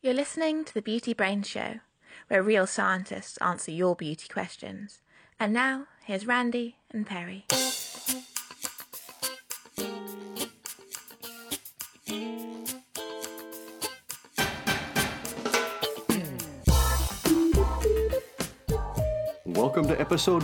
You're listening to the Beauty Brain Show, where real scientists answer your beauty questions. And now, here's Randy and Perry. Welcome to episode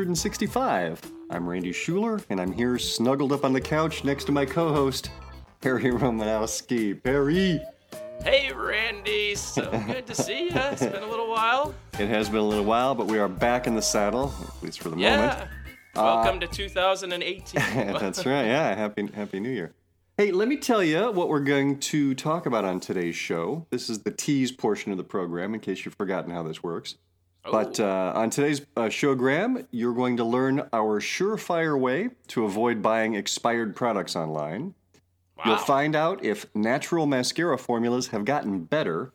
165. I'm Randy Schuler, and I'm here snuggled up on the couch next to my co-host, Perry Romanowski. Perry! Hey, Randy. So good to see you. It's been a little while. It has been a little while, but we are back in the saddle, at least for the moment. Welcome to 2018. That's right. Yeah, happy New Year. Hey, let me tell you what we're going to talk about on today's show. This is the tease portion of the program, in case you've forgotten how this works. Oh. But on today's showgram, you're going to learn our surefire way to avoid buying expired products online. Wow. You'll find out if natural mascara formulas have gotten better,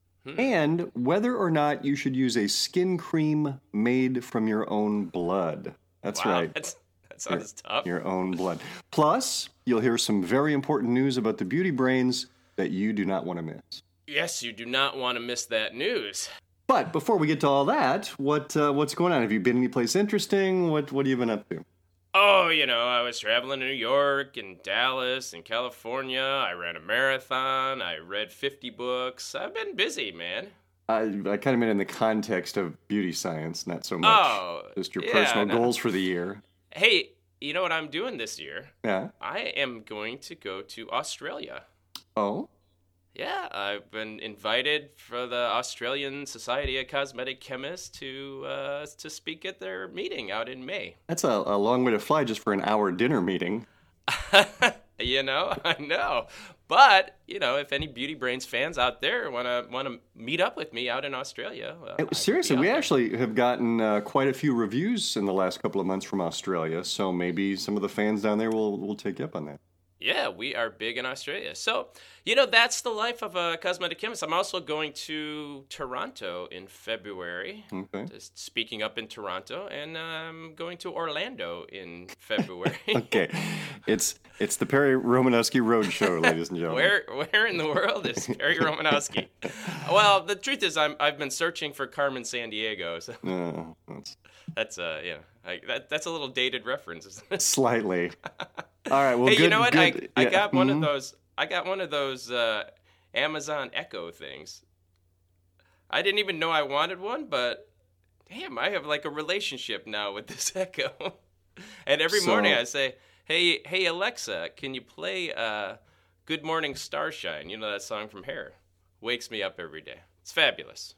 and whether or not you should use a skin cream made from your own blood. That's Wow, right. that sounds tough. Your own blood. Plus, you'll hear some very important news about the beauty brains that you do not want to miss. Yes, you do not want to miss that news. But before we get to all that, what's going on? Have you been anyplace interesting? What have you been up to? Oh, I was traveling to New York and Dallas and California. I ran a marathon. I read 50 books. I've been busy, man. I kind of meant in the context of beauty science, not so much just your personal goals for the year. Hey, you know what I'm doing this year? Yeah. I am going to go to Australia. Oh? Yeah, I've been invited for the Australian Society of Cosmetic Chemists to speak at their meeting out in May. That's a long way to fly just for an hour dinner meeting. I know. But, if any Beauty Brains fans out there want to meet up with me out in Australia. Seriously, we actually have gotten quite a few reviews in the last couple of months from Australia, so maybe some of the fans down there will take you up on that. Yeah, we are big in Australia. So, that's the life of a cosmetic chemist. I'm also going to Toronto in February. Okay. Just speaking up in Toronto, and I'm going to Orlando in February. Okay. It's the Perry Romanowski Roadshow, ladies and gentlemen. Where in the world is Perry Romanowski? Well, the truth is I've been searching for Carmen Sandiego. So that's a little dated reference, isn't it? Slightly. All right. Well, hey, good, you know what? Good. I got one of those. I got one of those Amazon Echo things. I didn't even know I wanted one, but damn, I have like a relationship now with this Echo. And every morning I say, "Hey Alexa, can you play Good Morning Starshine?" You know that song from Hair. Wakes me up every day. It's fabulous.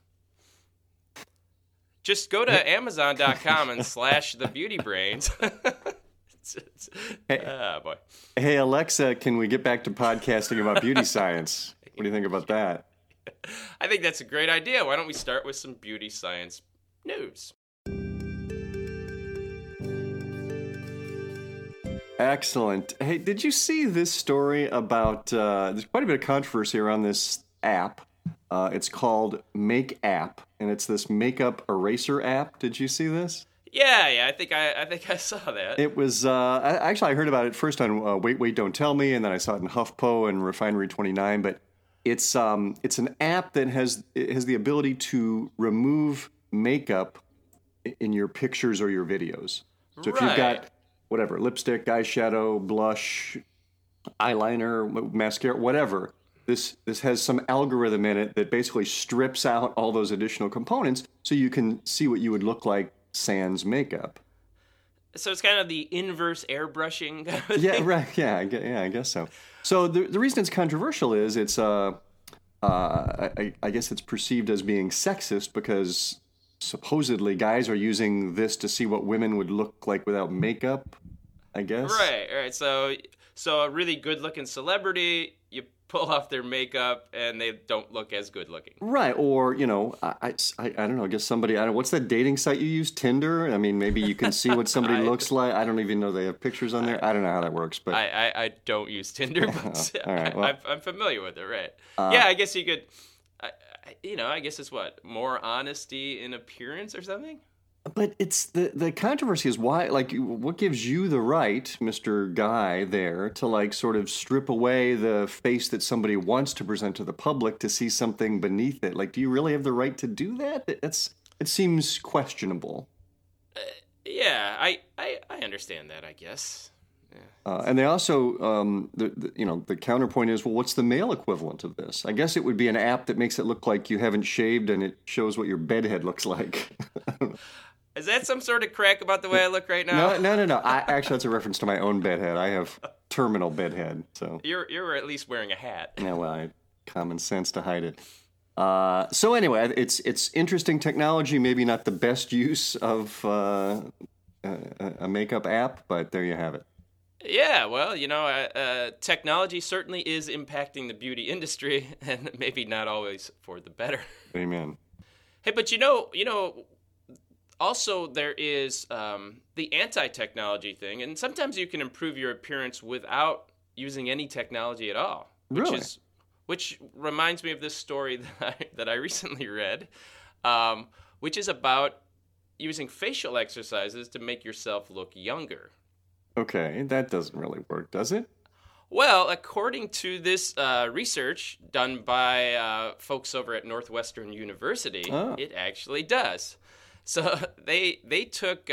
Just go to Amazon.com and /thebeautybrains. Boy. Hey, Alexa, can we get back to podcasting about beauty science? What do you think about that? I think that's a great idea. Why don't we start with some beauty science news? Excellent. Hey, did you see this story about, there's quite a bit of controversy around this app. It's called Make App, and it's this makeup eraser app. Did you see this? Yeah. I think I saw that. It was actually I heard about it first on Wait, Don't Tell Me, and then I saw it in HuffPo and Refinery 29. But it's an app that has the ability to remove makeup in your pictures or your videos. So if you've got whatever lipstick, eyeshadow, blush, eyeliner, mascara, whatever. This has some algorithm in it that basically strips out all those additional components so you can see what you would look like sans makeup. So it's kind of the inverse airbrushing kind of thing? Yeah, right. Yeah, I guess so. So the reason it's controversial is it's I guess it's perceived as being sexist because supposedly guys are using this to see what women would look like without makeup, I guess. Right. So a really good-looking celebrity, you pull off their makeup and they don't look as good looking. Right. Or, I don't know, I guess somebody, what's that dating site you use? Tinder? I mean, maybe you can see what somebody looks like. I don't even know they have pictures on there. I don't know how that works, but I don't use Tinder, but all right, well, I'm familiar with it, right? Yeah, I guess you could, I guess it's what, more honesty in appearance or something? But it's the controversy is why, like, what gives you the right, Mr. Guy, there to like sort of strip away the face that somebody wants to present to the public to see something beneath it? Like, do you really have the right to do that? It seems questionable. Yeah, I understand that, I guess. Yeah. And they also, the counterpoint is, well, what's the male equivalent of this? I guess it would be an app that makes it look like you haven't shaved and it shows what your bedhead looks like. Is that some sort of crack about the way I look right now? No. Actually, that's a reference to my own bedhead. I have terminal bedhead, so You're at least wearing a hat. yeah. Well, I had common sense to hide it. So anyway, it's interesting technology. Maybe not the best use of a makeup app, but there you have it. Yeah, well, technology certainly is impacting the beauty industry, and maybe not always for the better. Amen. Hey, but also there is the anti-technology thing, and sometimes you can improve your appearance without using any technology at all. Which reminds me of this story that I recently read, which is about using facial exercises to make yourself look younger. Okay, that doesn't really work, does it? Well, according to this research done by folks over at Northwestern University, It actually does. So they took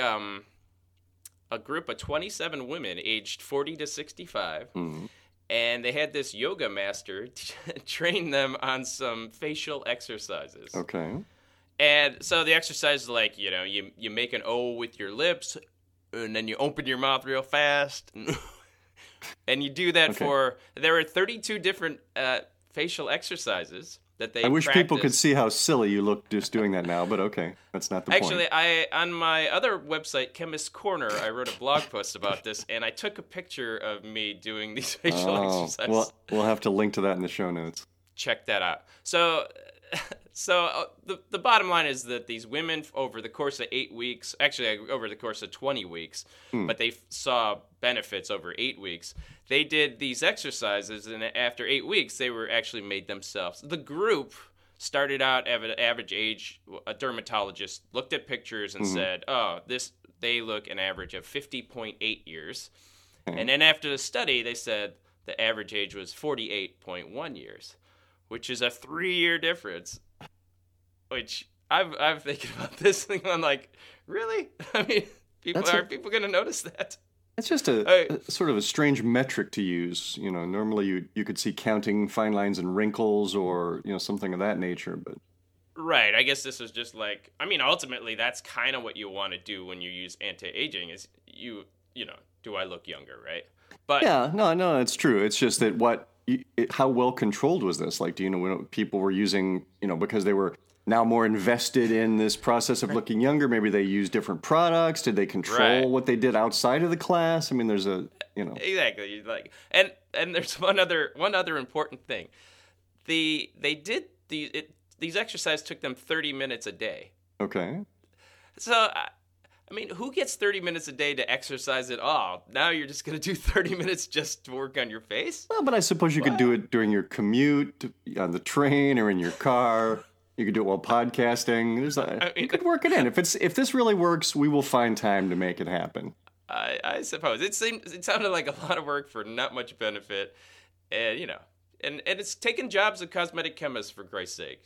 a group of 27 women aged 40 to 65, and they had this yoga master train them on some facial exercises. Okay. And so the exercise is like, you make an O with your lips, and then you open your mouth real fast, and you do that there are 32 different facial exercises that they I wish practice. people could see how silly you look just doing that now, but okay, that's not the point. Actually, on my other website, Chemist Corner, I wrote a blog post about this, and I took a picture of me doing these facial exercises. Well, we'll have to link to that in the show notes. Check that out. So the bottom line is that these women, over the course of 8 weeks, actually over the course of 20 weeks, but they saw benefits over 8 weeks. They did these exercises, and after 8 weeks, they were actually made themselves. The group started out at an average age. A dermatologist looked at pictures and said, they look an average of 50.8 years. And then after the study, they said the average age was 48.1 years, which is a 3-year difference. Which I'm thinking about this thing. I'm like, really? I mean, are people going to notice that? It's just a sort of a strange metric to use. Normally you could see counting fine lines and wrinkles or, something of that nature, but. Right. I guess this is just like, ultimately that's kind of what you want to do when you use anti-aging is do I look younger, right? But yeah, no, it's true. It's just that how well controlled was this? Like, do you know when people were using, because they were now more invested in this process of looking younger, maybe they used different products? Did they control what they did outside of the class? I mean, there's exactly, like, and there's one other important thing. These exercises took them 30 minutes a day. Okay. So who gets 30 minutes a day to exercise at all? Now you're just going to do 30 minutes just to work on your face? Well, but I suppose you could do it during your commute, on the train, or in your car. You could do it while podcasting. You could work it in. If this really works, we will find time to make it happen. I suppose it sounded like a lot of work for not much benefit, and and it's taking jobs of cosmetic chemists, for Christ's sake.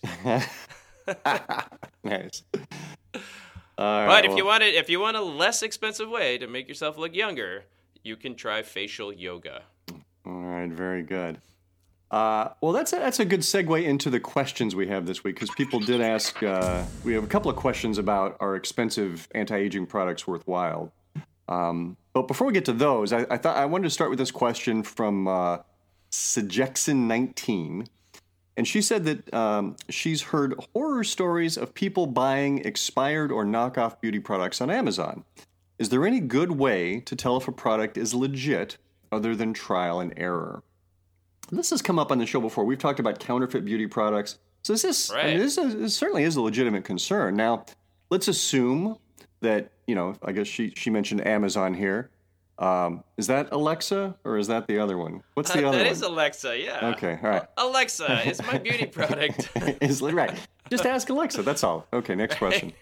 Nice. But if you want a less expensive way to make yourself look younger, you can try facial yoga. All right, very good. Well, that's a good segue into the questions we have this week, because people did ask. We have a couple of questions about are expensive anti-aging products worthwhile? But before we get to those, I thought I wanted to start with this question from Sejexin19. And she said that she's heard horror stories of people buying expired or knockoff beauty products on Amazon. Is there any good way to tell if a product is legit other than trial and error? This has come up on the show before. We've talked about counterfeit beauty products. So this certainly is a legitimate concern. Now, let's assume that, I guess she mentioned Amazon here. Is that Alexa or is that the other one? What's the other one? That is Alexa, yeah. Okay, all right. Alexa is my beauty product. Right. Just ask Alexa, that's all. Okay, next question.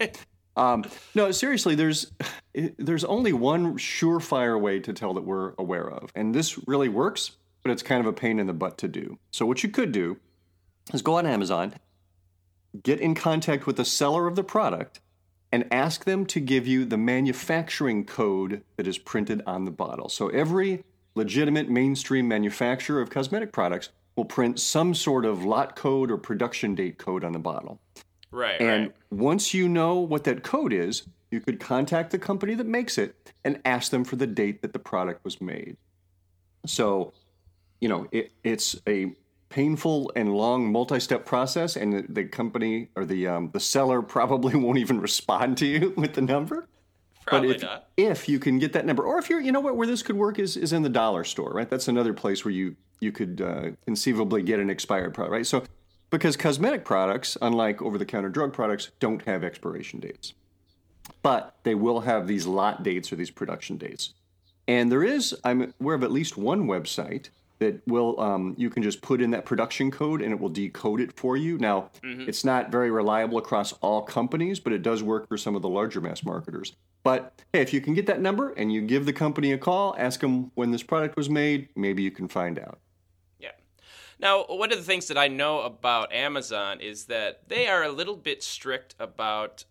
No, seriously, there's only one surefire way to tell that we're aware of, and this really works, but it's kind of a pain in the butt to do. So what you could do is go on Amazon, get in contact with the seller of the product, and ask them to give you the manufacturing code that is printed on the bottle. So every legitimate mainstream manufacturer of cosmetic products will print some sort of lot code or production date code on the bottle. Right. And once you know what that code is, you could contact the company that makes it and ask them for the date that the product was made. So, it's a painful and long multi-step process, and the company or the seller probably won't even respond to you with the number. Probably but not. If you can get that number, or if you're, where this could work is in the dollar store, right? That's another place where you could conceivably get an expired product, right? So, because cosmetic products, unlike over-the-counter drug products, don't have expiration dates, but they will have these lot dates or these production dates. And I'm aware of at least one website that will, you can just put in that production code and it will decode it for you. Now, It's not very reliable across all companies, but it does work for some of the larger mass marketers. But hey, if you can get that number and you give the company a call, ask them when this product was made, maybe you can find out. Yeah. Now, one of the things that I know about Amazon is that they are a little bit strict about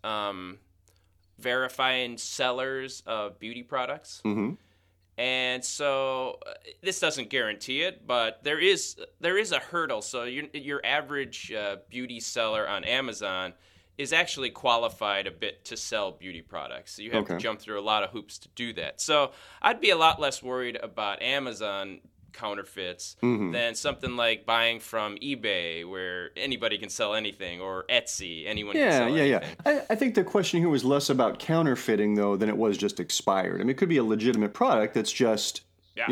verifying sellers of beauty products. Mm-hmm. And so this doesn't guarantee it, but there is a hurdle. So your average beauty seller on Amazon is actually qualified a bit to sell beauty products. So you have to jump through a lot of hoops to do that. So I'd be a lot less worried about Amazon counterfeits than something like buying from eBay, where anybody can sell anything, or Etsy, anyone can sell anything. I think the question here was less about counterfeiting, though, than it was just expired. I mean, it could be a legitimate product that's just,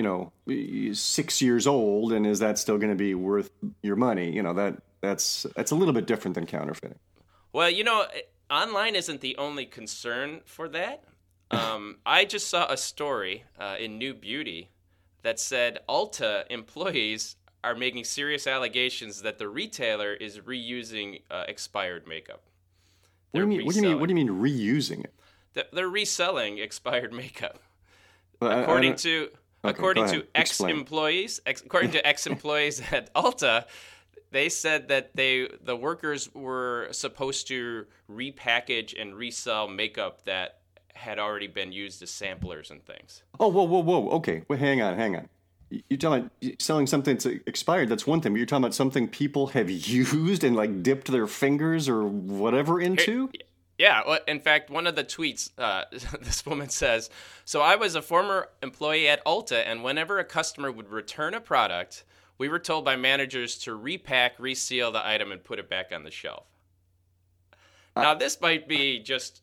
6 years old, and is that still going to be worth your money? That's a little bit different than counterfeiting. Well, online isn't the only concern for that. I just saw a story in New Beauty that said Ulta employees are making serious allegations that the retailer is reusing expired makeup. What do you mean reusing it? They're reselling expired makeup. Well, according to ex-employees at Ulta, they said that the workers were supposed to repackage and resell makeup that had already been used as samplers and things. Oh, whoa. Okay, well, hang on. You're talking about selling something that's expired. That's one thing. But you're talking about something people have used and dipped their fingers or whatever into? Yeah. Well, in fact, one of the tweets, this woman says, "So I was a former employee at Ulta, and whenever a customer would return a product, we were told by managers to repack, reseal the item, and put it back on the shelf." Now, this might be just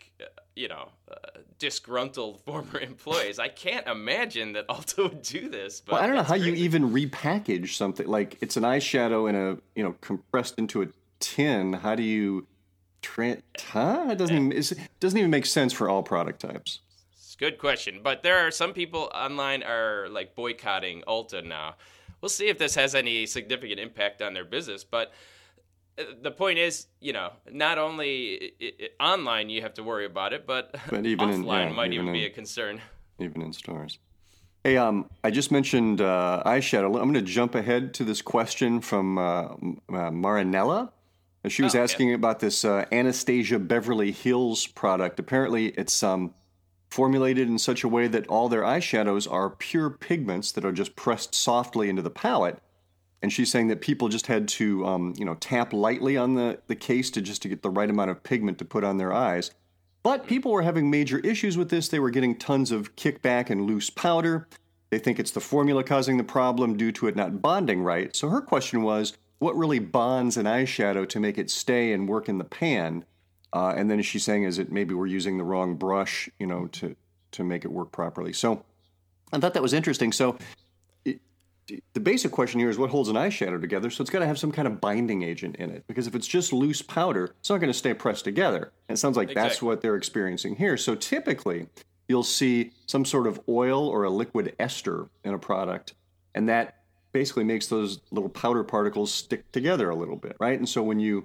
disgruntled former employees. I can't imagine that Ulta would do this. But I don't know how crazy. you even repackage something. Like, it's an eyeshadow in compressed into a tin. How do you... It doesn't even make sense for all product types. It's a good question. But there are some people online are boycotting Ulta now. We'll see if this has any significant impact on their business. But the point is, not only online you have to worry about it, but even offline might even be a concern. Even in stores. Hey, I just mentioned eyeshadow. I'm going to jump ahead to this question from Marinella. She was asking about this Anastasia Beverly Hills product. Apparently, it's formulated in such a way that all their eyeshadows are pure pigments that are just pressed softly into the palette. And she's saying that people just had to, tap lightly on the case to get the right amount of pigment to put on their eyes. But people were having major issues with this. They were getting tons of kickback and loose powder. They think it's the formula causing the problem due to it not bonding right. So her question was, what really bonds an eyeshadow to make it stay and work in the pan? And then she's saying, is it maybe we're using the wrong brush, to make it work properly? So I thought that was interesting. So the basic question here is what holds an eyeshadow together? So it's got to have some kind of binding agent in it, because if it's just loose powder, it's not going to stay pressed together. And it sounds like that's what they're experiencing here. So typically, you'll see some sort of oil or a liquid ester in a product, and that basically makes those little powder particles stick together a little bit, right? And so when you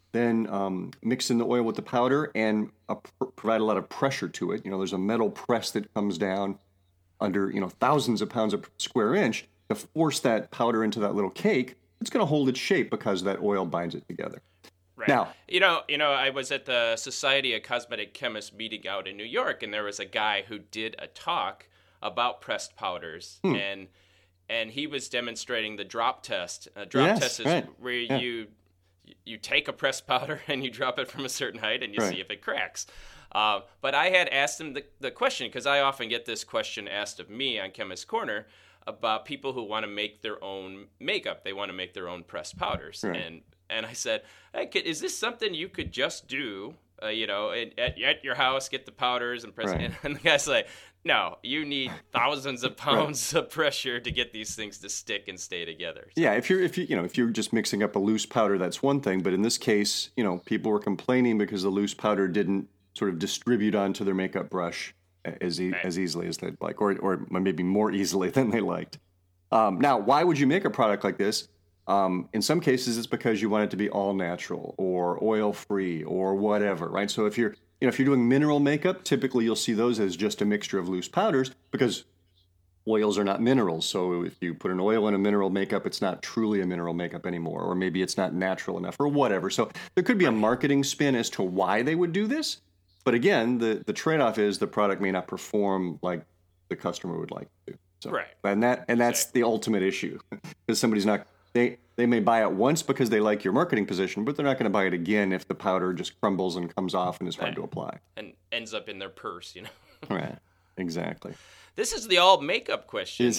then mix in the oil with the powder and provide a lot of pressure to it. There's a metal press that comes down under, thousands of pounds of square inch to force that powder into that little cake. It's going to hold its shape because that oil binds it together. Right. Now, I was at the Society of Cosmetic Chemists meeting out in New York, and there was a guy who did a talk about pressed powders, and he was demonstrating the drop test. A drop test is where you take a pressed powder and you drop it from a certain height and you see if it cracks. But I had asked him the question, because I often get this question asked of me on Chemist Corner about people who want to make their own makeup. They want to make their own pressed powders. Right. And I said, hey, is this something you could just do, at your house, get the powders and press it? And the guy's like, no, you need thousands of pounds of pressure to get these things to stick and stay together. So. Yeah, if you're just mixing up a loose powder, that's one thing. But in this case, people were complaining because the loose powder didn't sort of distribute onto their makeup brush as easily as they'd like, or maybe more easily than they liked. Now, why would you make a product like this? In some cases, it's because you want it to be all natural or oil free or whatever, right? So if you're doing mineral makeup, typically you'll see those as just a mixture of loose powders because oils are not minerals. So if you put an oil in a mineral makeup, it's not truly a mineral makeup anymore, or maybe it's not natural enough or whatever. So there could be a marketing spin as to why they would do this. But again, the trade-off is the product may not perform like the customer would like to. So, right. And that's the ultimate issue, because somebody's not. They may buy it once because they like your marketing position, but they're not going to buy it again if the powder just crumbles and comes off and is hard to apply. And ends up in their purse, Right. Exactly. This is the all makeup question.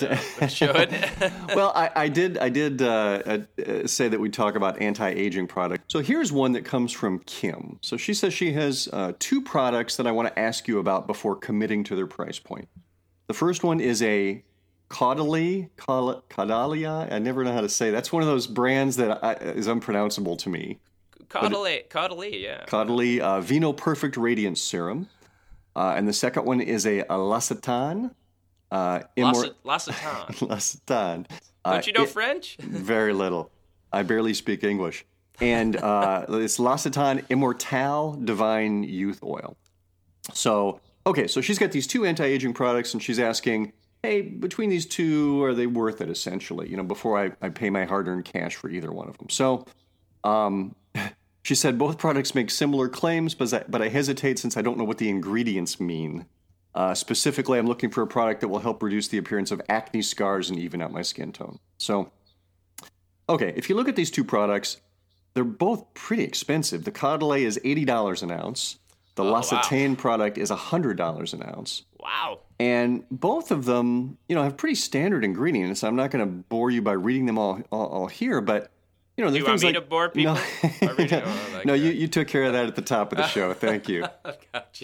Well, I did say that we talk about anti-aging products. So here's one that comes from Kim. So she says she has 2 products that I want to ask you about before committing to their price point. The first one is a Caudalie. I never know how to say. That's one of those brands that is unpronounceable to me. Caudalie. Vino Perfect Radiance Serum. And the second one is a L'Occitane. L'Occitane. Don't you know French? Very little. I barely speak English. And it's L'Occitane Immortelle Divine Youth Oil. So she's got these 2 anti-aging products, and she's asking, hey, between these 2, are they worth it, essentially, before I pay my hard-earned cash for either one of them? So she said both products make similar claims, but I hesitate since I don't know what the ingredients mean. Specifically, I'm looking for a product that will help reduce the appearance of acne scars and even out my skin tone. So, if you look at these 2 products, they're both pretty expensive. The Caudalie is $80 an ounce. The L'Occitane product is $100 an ounce. Wow. And both of them, have pretty standard ingredients. I'm not going to bore you by reading them all here, but do you want me to bore people? No, you took care of that at the top of the show. Thank you. Gotcha.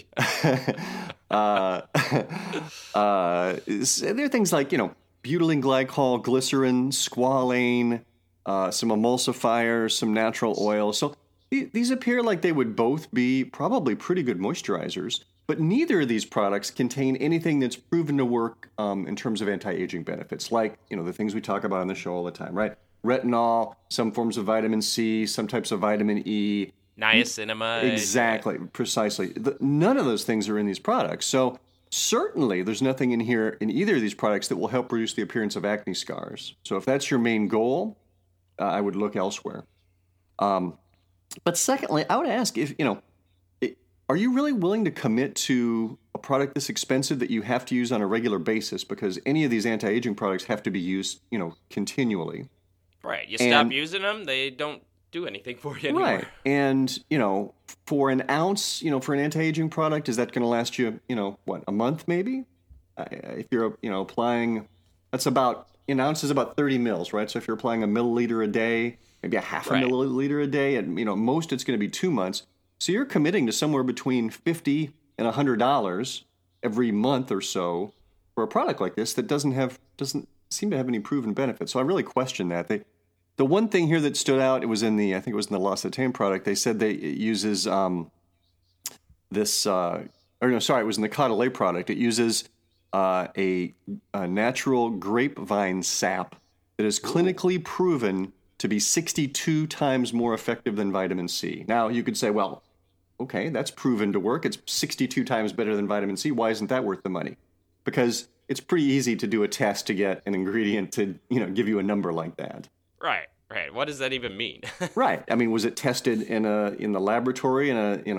There are things like, butylene glycol, glycerin, squalane, some emulsifiers, some natural oils. So these appear like they would both be probably pretty good moisturizers, but neither of these products contain anything that's proven to work in terms of anti-aging benefits, like, the things we talk about on the show all the time, right? Retinol, some forms of vitamin C, some types of vitamin E. Niacinamide. Exactly, precisely. None of those things are in these products. So certainly there's nothing in here in either of these products that will help reduce the appearance of acne scars. So if that's your main goal, I would look elsewhere. But secondly, I would ask if, are you really willing to commit to a product this expensive that you have to use on a regular basis? Because any of these anti-aging products have to be used, continually. Right. You stop using them, they don't do anything for you anymore. Right. And, for an ounce, for an anti-aging product, is that going to last you, a month maybe? If you're, applying, that's about, an ounce is about 30 mils, right? So if you're applying a milliliter a day, maybe a half a milliliter a day, and, most it's going to be 2 months. So you're committing to somewhere between $50 and $100 every month or so for a product like this that doesn't seem to have any proven benefits. So I really question that. The one thing here that stood out, I think it was in the L'Occitane product. They said it uses it was in the Caudalie product. It uses a natural grapevine sap that is clinically proven to be 62 times more effective than vitamin C. Now, you could say, well, okay, that's proven to work. It's 62 times better than vitamin C. Why isn't that worth the money? Because it's pretty easy to do a test to get an ingredient to, give you a number like that. Right. What does that even mean? Right. I mean, was it tested in the laboratory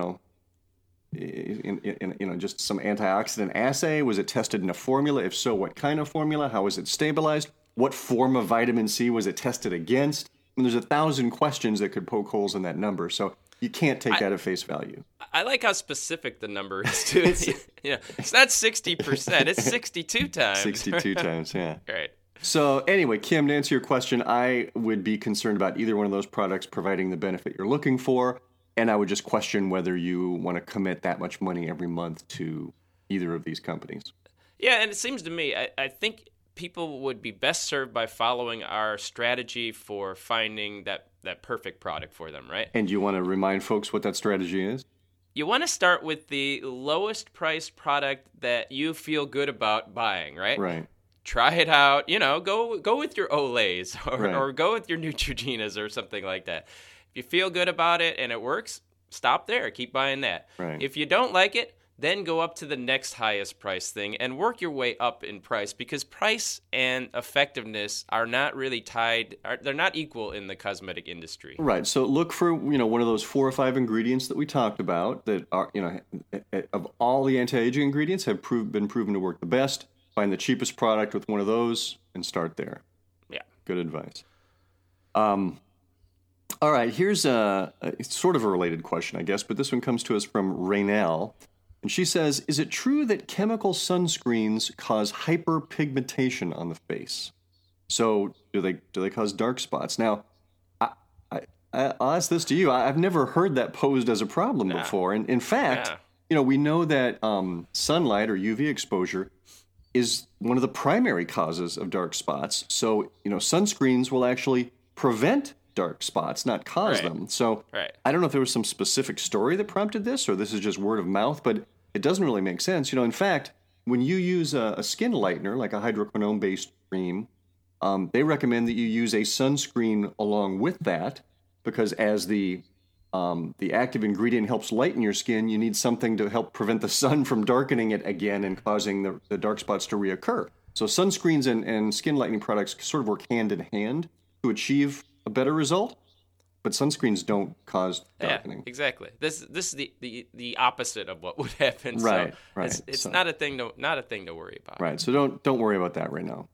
just some antioxidant assay? Was it tested in a formula? If so, what kind of formula? How was it stabilized? What form of vitamin C was it tested against? I mean, there's 1,000 questions that could poke holes in that number. So you can't take that at face value. I like how specific the number is, too. It's not 60%. It's 62 times. 62 times, yeah. Right. So anyway, Kim, to answer your question, I would be concerned about either one of those products providing the benefit you're looking for. And I would just question whether you want to commit that much money every month to either of these companies. Yeah, and it seems to me, I think people would be best served by following our strategy for finding that perfect product for them, right? And you want to remind folks what that strategy is? You want to start with the lowest priced product that you feel good about buying, right? Right. Try it out, go with your Olays or go with your Neutrogenas or something like that. If you feel good about it and it works, stop there. Keep buying that. Right. If you don't like it, then go up to the next highest price thing and work your way up in price, because price and effectiveness are not really they're not equal in the cosmetic industry. Right. So look for, one of those 4 or 5 ingredients that we talked about that are, of all the anti-aging ingredients have been proven to work the best. Find the cheapest product with one of those and start there. Yeah. Good advice. All right, here's it's sort of a related question, I guess, but this one comes to us from Raynell. And she says, is it true that chemical sunscreens cause hyperpigmentation on the face? So do they cause dark spots? Now, I'll ask this to you. I've never heard that posed as a problem before. And in fact, we know that sunlight or UV exposure is one of the primary causes of dark spots. So, sunscreens will actually prevent dark spots, not cause them. So I don't know if there was some specific story that prompted this, or this is just word of mouth, but it doesn't really make sense. In fact, when you use a skin lightener, like a hydroquinone-based cream, they recommend that you use a sunscreen along with that, because as the active ingredient helps lighten your skin, you need something to help prevent the sun from darkening it again and causing the dark spots to reoccur. So sunscreens and skin lightening products sort of work hand in hand to achieve a better result, but sunscreens don't cause darkening. Yeah, exactly. This is the opposite of what would happen. Right, so right. It's not a thing to worry about. Right. So don't worry about that right now.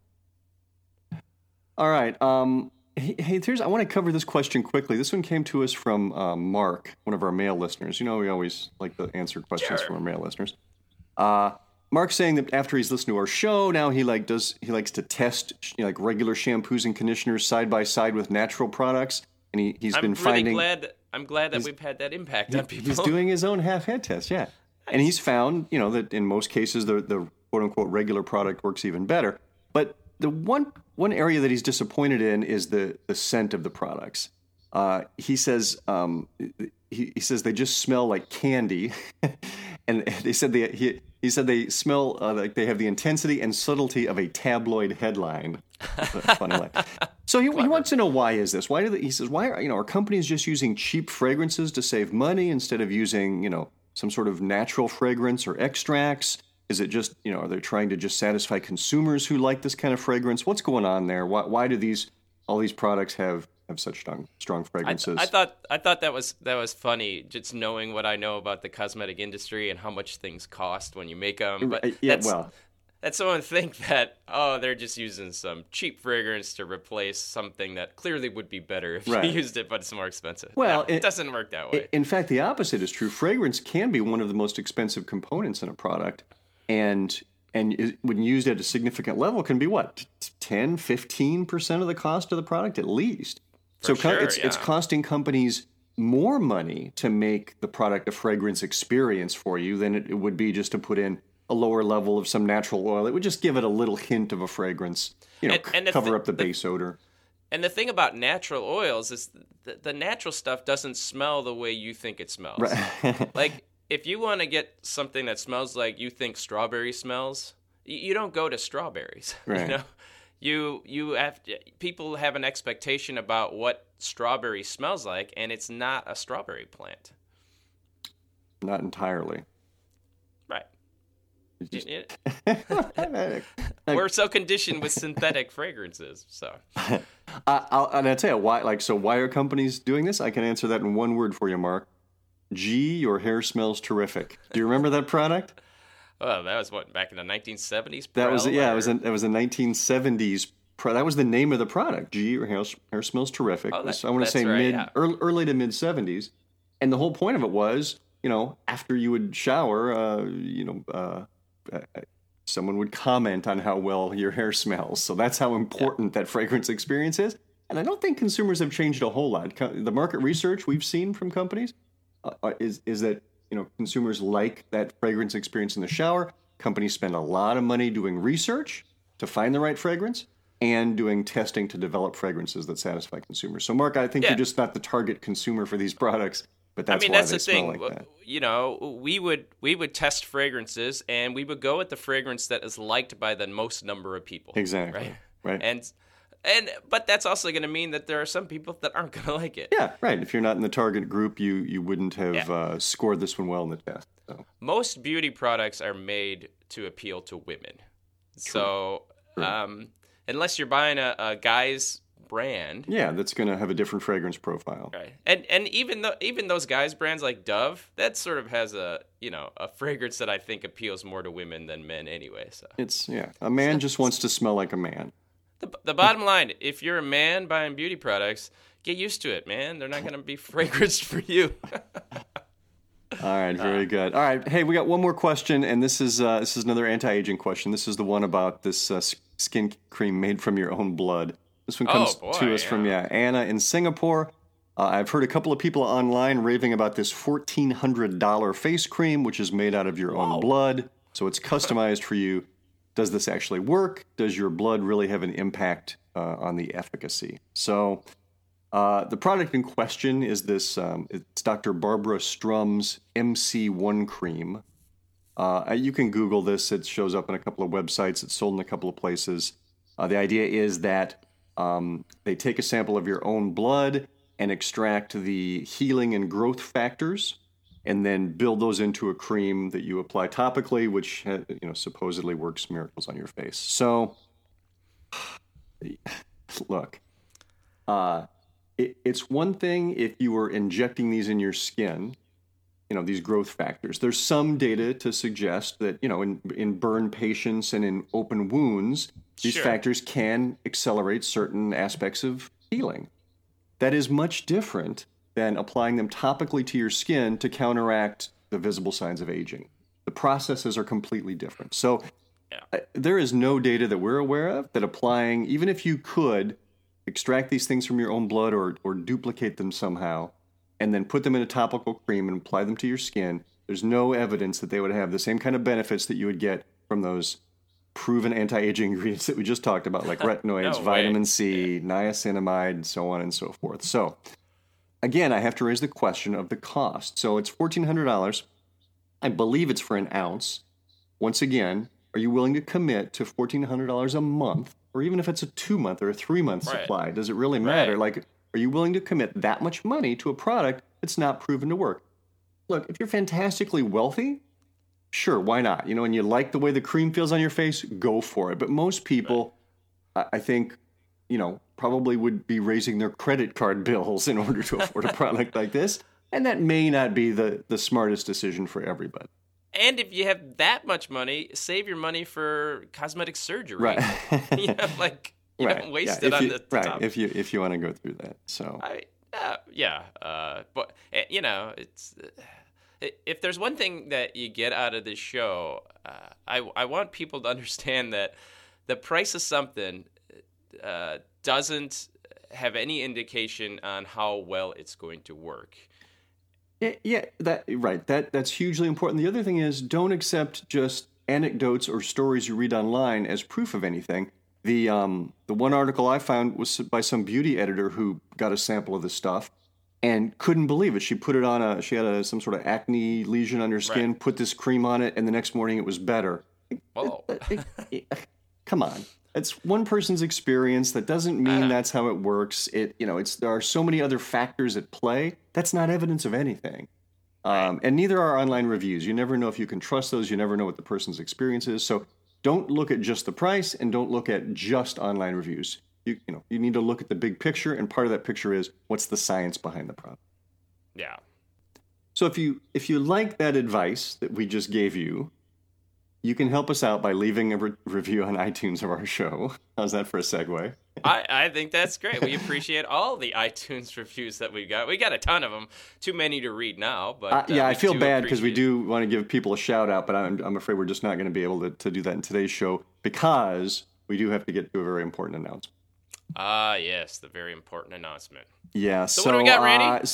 All right. Hey, I want to cover this question quickly. This one came to us from Mark, one of our male listeners. We always like to answer questions from our male listeners. Mark's saying that after he's listened to our show, now he likes to test regular shampoos and conditioners side by side with natural products, and he's been finding. I'm glad that we've had that impact on people. He's doing his own half-head test, yeah, and he's found that in most cases the quote unquote regular product works even better. But the one area that he's disappointed in is the scent of the products. He says he says they just smell like candy, and they said he said they smell like they have the intensity and subtlety of a tabloid headline. Funny line. So he wants to know, why is this? He says, why are companies just using cheap fragrances to save money instead of using some sort of natural fragrance or extracts? Is it just are they trying to just satisfy consumers who like this kind of fragrance? What's going on there? Why do all these products have such strong fragrances? I thought that was funny, just knowing what I know about the cosmetic industry and how much things cost when you make them. But that's someone think that they're just using some cheap fragrance to replace something that clearly would be better if you used it, but it's more expensive. Well, it doesn't work that way. In fact, the opposite is true. Fragrance can be one of the most expensive components in a product, and when used at a significant level can be 10, 15% of the cost of the product at least. It's costing companies more money to make the product a fragrance experience for you than it would be just to put in a lower level of some natural oil. It would just give it a little hint of a fragrance, cover up the base odor. And the thing about natural oils is the natural stuff doesn't smell the way you think it smells. Right. Like, if you want to get something that smells like you think strawberry smells, you don't go to strawberries. Right. you have people have an expectation about what strawberry smells like, and it's not a strawberry plant. Not entirely. Right. Just... We're so conditioned with synthetic fragrances. So, I'll tell you why. Like, so why are companies doing this? I can answer that in one word for you, Mark. Gee, your hair smells terrific. Do you remember that product? Oh, that was what, back in the 1970s? That was it. Yeah, it was a 1970s. That was the name of the product. Gee, your hair smells terrific. Oh, I want to say early to mid 70s, and the whole point of it was, after you would shower, someone would comment on how well your hair smells. So that's how important that fragrance experience is. And I don't think consumers have changed a whole lot. The market research we've seen from companies is that consumers like that fragrance experience in the shower. Companies spend a lot of money doing research to find the right fragrance and doing testing to develop fragrances that satisfy consumers. So, Mark, I think you're just not the target consumer for these products, but that's why they smell like that. We would test fragrances, and we would go with the fragrance that is liked by the most number of people. Exactly. Right. But that's also going to mean that there are some people that aren't going to like it. Yeah, right. If you're not in the target group, you wouldn't have scored this one well in the test. So. Most beauty products are made to appeal to women. True. So unless you're buying a guy's brand, that's going to have a different fragrance profile. Right. And even those guys' brands like Dove, that sort of has a fragrance that I think appeals more to women than men anyway. So it's a man just wants to smell like a man. The bottom line, if you're a man buying beauty products, get used to it, man. They're not going to be fragranced for you. All right, very good. All right, hey, we got one more question, and this is another anti-aging question. This is the one about this skin cream made from your own blood. This one comes to us from Anna in Singapore. I've heard a couple of people online raving about this $1,400 face cream, which is made out of your own blood, so it's customized for you. Does this actually work? Does your blood really have an impact on the efficacy? So the product in question is this, it's Dr. Barbara Strum's MC1 cream. You can Google this. It shows up on a couple of websites. It's sold in a couple of places. The idea is that they take a sample of your own blood and extract the healing and growth factors and then build those into a cream that you apply topically, which supposedly works miracles on your face. So, look, it's one thing if you were injecting these in your skin, these growth factors. There's some data to suggest that, in burn patients and in open wounds, these factors can accelerate certain aspects of healing. That is much different than applying them topically to your skin to counteract the visible signs of aging. The processes are completely different. So there is no data that we're aware of that applying, even if you could extract these things from your own blood or duplicate them somehow, and then put them in a topical cream and apply them to your skin, there's no evidence that they would have the same kind of benefits that you would get from those proven anti-aging ingredients that we just talked about, like retinoids, vitamin C, niacinamide, and so on and so forth. So, again, I have to raise the question of the cost. So it's $1,400. I believe it's for an ounce. Once again, are you willing to commit to $1,400 a month, or even if it's a 2-month or a 3-month supply? Does it really matter? Like, are you willing to commit that much money to a product that's not proven to work? Look, if you're fantastically wealthy, sure, why not? And you like the way the cream feels on your face, go for it. But most people, I think, probably would be raising their credit card bills in order to afford a product like this. And that may not be the smartest decision for everybody. And if you have that much money, save your money for cosmetic surgery. Right. Don't waste it on the top. If you want to go through that. So but it's if there's one thing that you get out of this show, I want people to understand that the price of something doesn't have any indication on how well it's going to work. That's hugely important. The other thing is, don't accept just anecdotes or stories you read online as proof of anything. The one article I found was by some beauty editor who got a sample of this stuff and couldn't believe it. She put it on she had some sort of acne lesion on her skin, put this cream on it, and the next morning it was better. Whoa. Come on. It's one person's experience. That doesn't mean that's how it works. There are so many other factors at play. That's not evidence of anything. And neither are online reviews. You never know if you can trust those. You never know what the person's experience is. So don't look at just the price and don't look at just online reviews. You need to look at the big picture, and part of that picture is what's the science behind the product. Yeah. So if you like that advice that we just gave you, you can help us out by leaving a review on iTunes of our show. How's that for a segue? I think that's great. We appreciate all the iTunes reviews that we got. We got a ton of them. Too many to read now, but I feel bad because we do want to give people a shout out, but I'm afraid we're just not going to be able to do that in today's show because we do have to get to a very important announcement. Yes, the very important announcement. Yeah. So what do we got, Randy?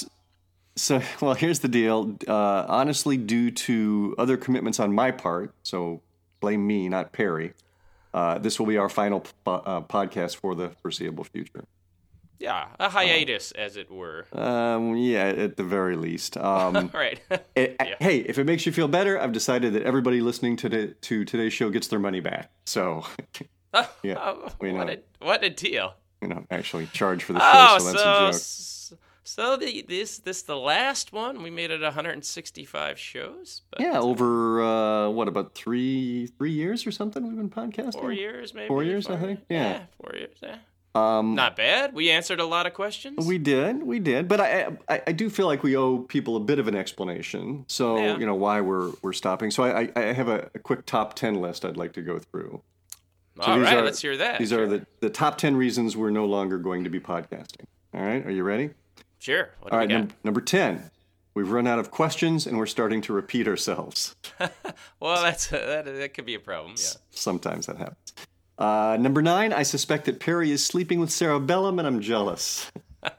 Well, here's the deal. Honestly, due to other commitments on my part, so blame me, not Perry, this will be our final podcast for the foreseeable future. Yeah, a hiatus, as it were. Yeah, at the very least. Right. Hey, if it makes you feel better, I've decided that everybody listening to today's show gets their money back. So, yeah. What a deal. Actually charge for the show, so that's a joke. So this the last one? We made it 165 shows. But yeah, over about 3 years or something we've been podcasting. 4 years, maybe. 4 years, I think. Yeah, 4 years. Yeah. Not bad. We answered a lot of questions. We did. But I do feel like we owe people a bit of an explanation. So why we're stopping. So I have a quick top 10 list I'd like to go through. So all right, let's hear that. These are the top 10 reasons we're no longer going to be podcasting. All right, are you ready? Sure. All right, number 10. We've run out of questions and we're starting to repeat ourselves. Well, that could be a problem, yeah. Sometimes that happens. Number 9, I suspect that Perry is sleeping with Sarah Bellum and I'm jealous.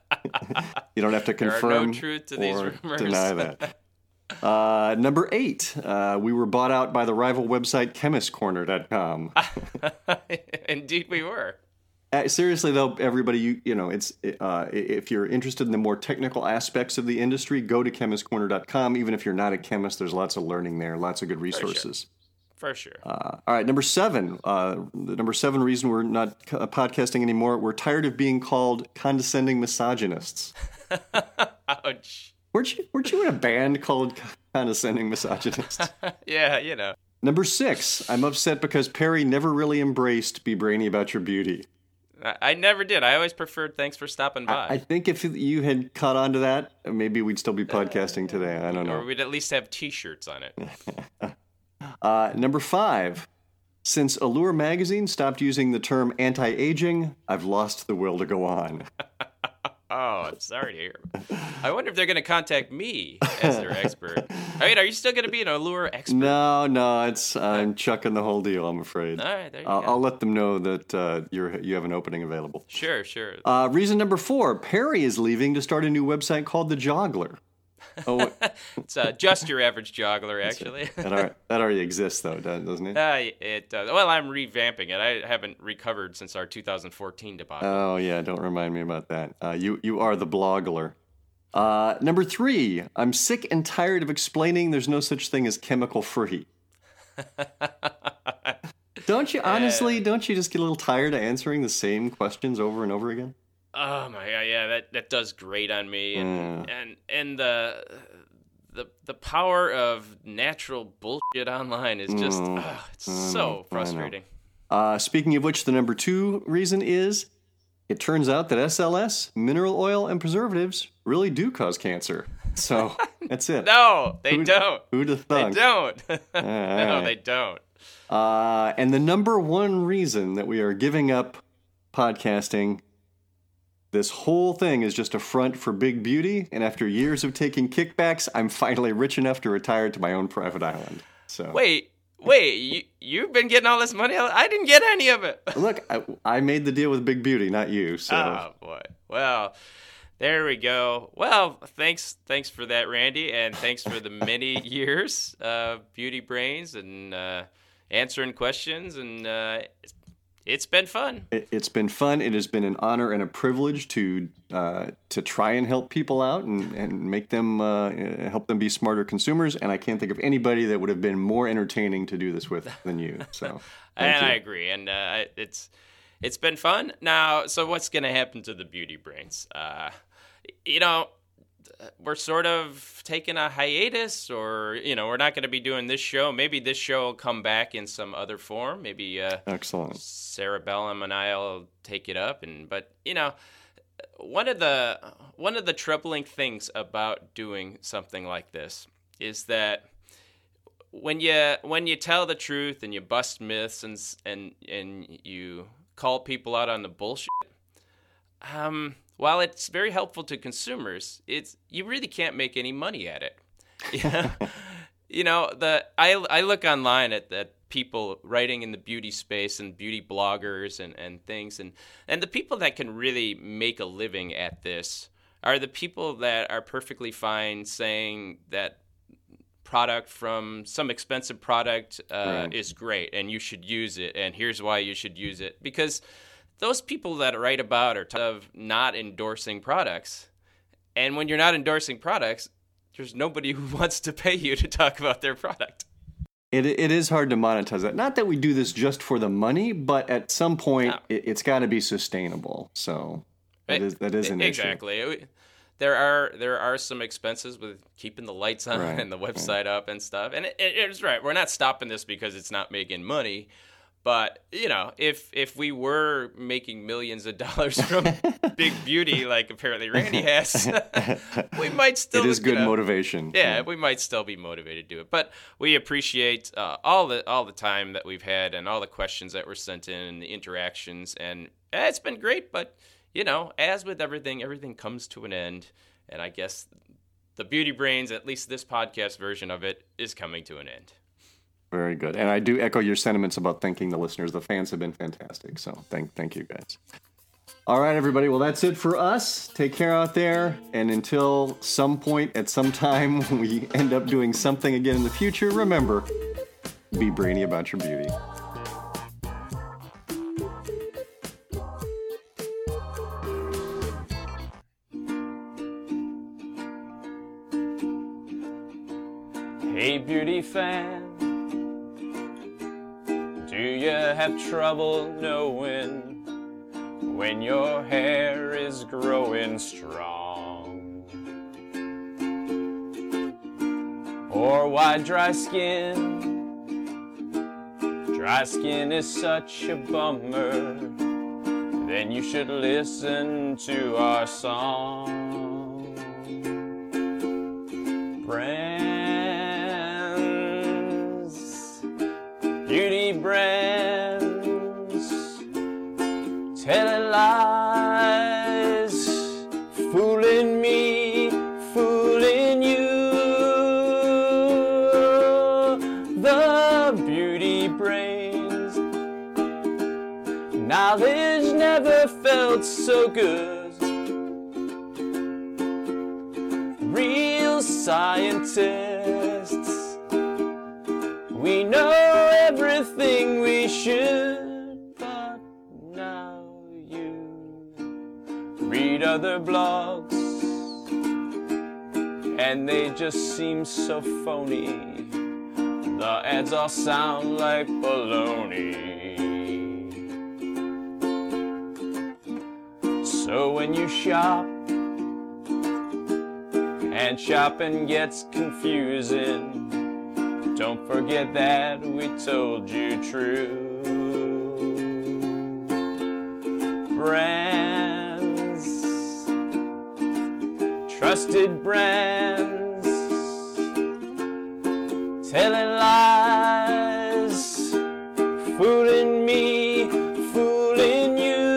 You don't have to confirm there are no truth to these rumors. Deny that. Number 8, we were bought out by the rival website chemistcorner.com. Indeed we were. Seriously, though, everybody, if you're interested in the more technical aspects of the industry, go to chemistcorner.com. Even if you're not a chemist, there's lots of learning there, lots of good resources. For sure. All right, number 7. The number 7 reason we're not podcasting anymore, we're tired of being called condescending misogynists. Ouch. Weren't you in a band called Condescending Misogynists? Yeah, Number 6, I'm upset because Perry never really embraced Be Brainy About Your Beauty. I never did. I always preferred thanks for stopping by. I think if you had caught on to that, maybe we'd still be podcasting today. I don't know. Or we'd at least have T-shirts on it. Number 5, since Allure Magazine stopped using the term anti-aging, I've lost the will to go on. Oh, I'm sorry to hear. I wonder if they're going to contact me as their expert. I mean, are you still going to be an Allure expert? No, I'm chucking the whole deal, I'm afraid. All right, there you go. I'll let them know that you have an opening available. Sure. Reason number 4, Perry is leaving to start a new website called The Joggler. Oh, it's just your average joggler, actually. That already exists, though, doesn't it? It does. Well, I'm revamping it. I haven't recovered since our 2014 debacle. Oh, yeah, don't remind me about that. You are the blogler. Number 3, I'm sick and tired of explaining there's no such thing as chemical free. Don't you just get a little tired of answering the same questions over and over again? Oh my god, yeah, that does grate on me, and the power of natural bullshit online is just it's so frustrating. Speaking of which, the number 2 reason is it turns out that SLS, mineral oil, and preservatives really do cause cancer. So that's it. No, they don't. Who'd have thunk? They don't. No, they don't. And the number 1 reason that we are giving up podcasting. This whole thing is just a front for big beauty, and after years of taking kickbacks, I'm finally rich enough to retire to my own private island. So Wait, you've been getting all this money? I didn't get any of it. Look, I made the deal with Big Beauty, not you. So. Oh, boy. Well, there we go. Well, thanks for that, Randy, and thanks for the many years of Beauty Brains and answering questions, and it's been fun. It's been fun. It has been an honor and a privilege to try and help people out and make them help them be smarter consumers. And I can't think of anybody that would have been more entertaining to do this with than you. So, and I agree. And it's been fun. Now, so what's going to happen to the Beauty Brains? We're sort of taking a hiatus, or, we're not going to be doing this show. Maybe this show will come back in some other form. Maybe Excellent. Sarah Bellum and I'll take it up. But one of the troubling things about doing something like this is that when you tell the truth and you bust myths and you call people out on the bullshit, while it's very helpful to consumers, you really can't make any money at it. Yeah. I look online at people writing in the beauty space and beauty bloggers and things, and the people that can really make a living at this are the people that are perfectly fine saying that product from some expensive product is great and you should use it, and here's why you should use it. Because those people that write about are of not endorsing products. And when you're not endorsing products, there's nobody who wants to pay you to talk about their product. It is hard to monetize that. Not that we do this just for the money, but at some point it's got to be sustainable. So that is an issue. Exactly. There are some expenses with keeping the lights on and the website up and stuff. And it's right. We're not stopping this because it's not making money. But, if we were making millions of dollars from Big Beauty, like apparently Randy has, we might still... It is good motivation. Yeah, we might still be motivated to do it. But we appreciate all the time that we've had and all the questions that were sent in and the interactions. And it's been great, but, as with everything comes to an end. And I guess the Beauty Brains, at least this podcast version of it, is coming to an end. Very good. And I do echo your sentiments about thanking the listeners. The fans have been fantastic. So thank you guys. All right, everybody. Well, that's it for us. Take care out there. And until some point at some time we end up doing something again in the future, remember, be brainy about your beauty. Hey, beauty fan. Do you have trouble knowing when your hair is growing strong? Or why dry skin? Dry skin is such a bummer. Then you should listen to our song. Beauty brands, telling lies, fooling me, fooling you. The beauty brains, knowledge never felt so good. Real scientists, we know everything we should, but now you read other blogs and they just seem so phony. The ads all sound like baloney. So when you shop and shopping gets confusing, don't forget that we told you true. Brands, trusted brands, telling lies, fooling me, fooling you.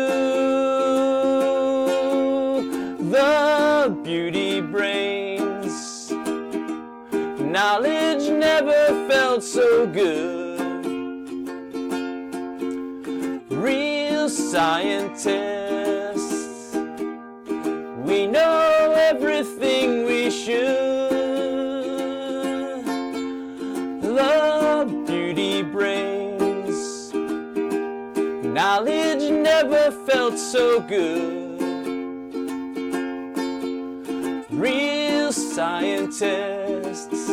The beauty brains, knowledge never felt so good. Real scientists, we know everything we should. The beauty brains, knowledge never felt so good. Real scientists,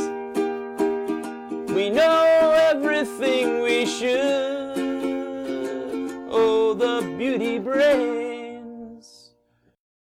we know everything we should. Oh, the beauty brain.